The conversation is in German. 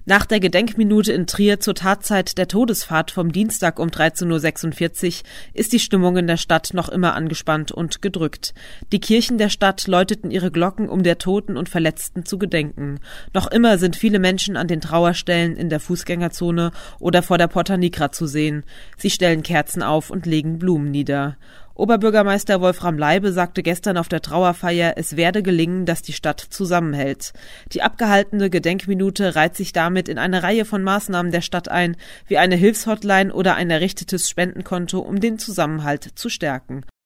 Nach der Gedenkminute in Trier zur Tatzeit der Todesfahrt vom Dienstag um 13:46 Uhr ist die Stimmung in der Stadt noch immer angespannt und gedrückt. Die Kirchen der Stadt läuteten ihre Glocken, um der Toten und Verletzten zu gedenken. Noch immer sind viele Menschen an den Trauerstellen in der Fußgängerzone oder vor der Porta Nigra zu sehen. Sie stellen Kerzen auf und legen Blumen nieder. Oberbürgermeister Wolfram Leibe sagte gestern auf der Trauerfeier, es werde gelingen, dass die Stadt zusammenhält. Die abgehaltene Gedenkminute reiht sich damit in eine Reihe von Maßnahmen der Stadt ein, wie eine Hilfshotline oder ein errichtetes Spendenkonto, um den Zusammenhalt zu stärken.